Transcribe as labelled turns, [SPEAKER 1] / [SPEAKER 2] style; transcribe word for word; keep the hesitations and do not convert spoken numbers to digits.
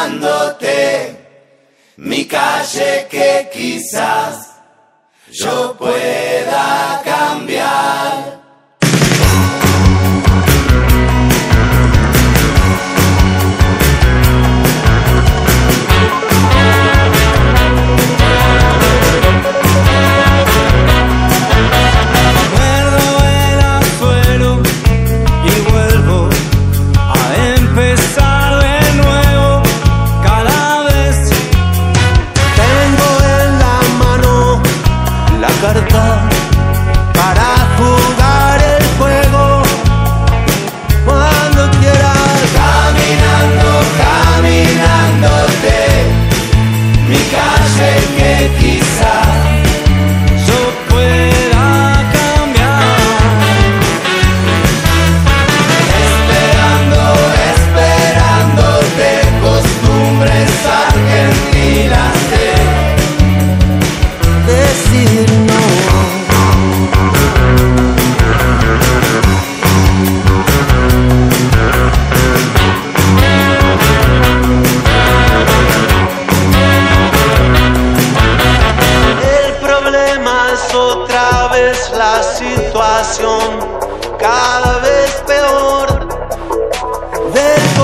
[SPEAKER 1] caminándote, mi calle que quizás yo pueda cambiar.
[SPEAKER 2] Para jugar el juego cuando quieras.
[SPEAKER 1] Caminando, caminándote, mi calle que quizás
[SPEAKER 2] yo pueda cambiar.
[SPEAKER 1] Esperando, esperándote, costumbres argentinas de
[SPEAKER 2] decir no. Otra vez la situación cada vez peor del